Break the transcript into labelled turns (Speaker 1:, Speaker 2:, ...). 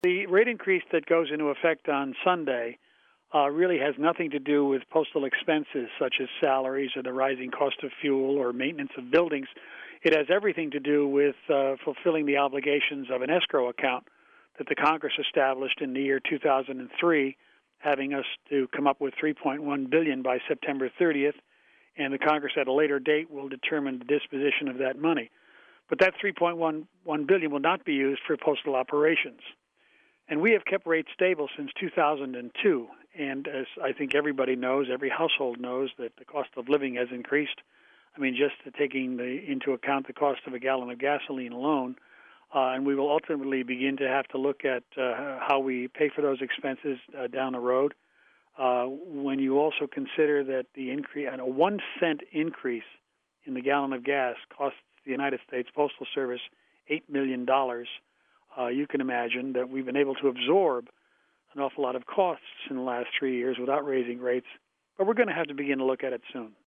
Speaker 1: The rate increase that goes into effect on Sunday really has nothing to do with postal expenses such as salaries or the rising cost of fuel or maintenance of buildings. It has everything to do with fulfilling the obligations of an escrow account that the Congress established in the year 2003, having us to come up with $3.1 billion by September 30th, and the Congress at a later date will determine the disposition of that money. But that $3.11 billion will not be used for postal operations. And we have kept rates stable since 2002. And as I think everybody knows, every household knows that the cost of living has increased. I mean, just taking into account the cost of a gallon of gasoline alone. And we will ultimately begin to have to look at how we pay for those expenses down the road. When you also consider that the increase, a 1 cent increase in the gallon of gas costs the United States Postal Service $8 million, you can imagine that we've been able to absorb an awful lot of costs in the last 3 years without raising rates. But we're going to have to begin to look at it soon.